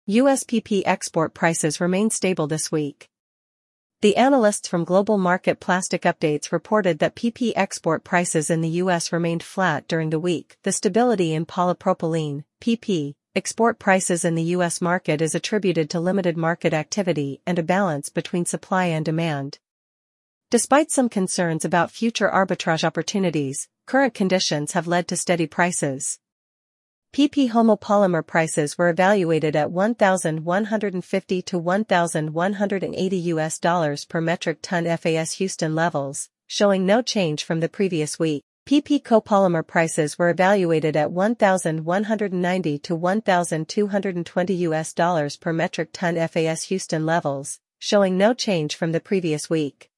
US PP export prices remain stable this week. The analysts from Global Market Plastic Updates reported that PP export prices in the US remained flat during the week. The stability in polypropylene, PP, export prices in the US market is attributed to limited market activity and a balance between supply and demand. Despite some concerns about future arbitrage opportunities, current conditions have led to steady prices. PP homopolymer prices were evaluated at $1,150 to $1,180 per metric ton FAS Houston levels, showing no change from the previous week. PP copolymer prices were evaluated at $1,190 to $1,220 per metric ton FAS Houston levels, showing no change from the previous week.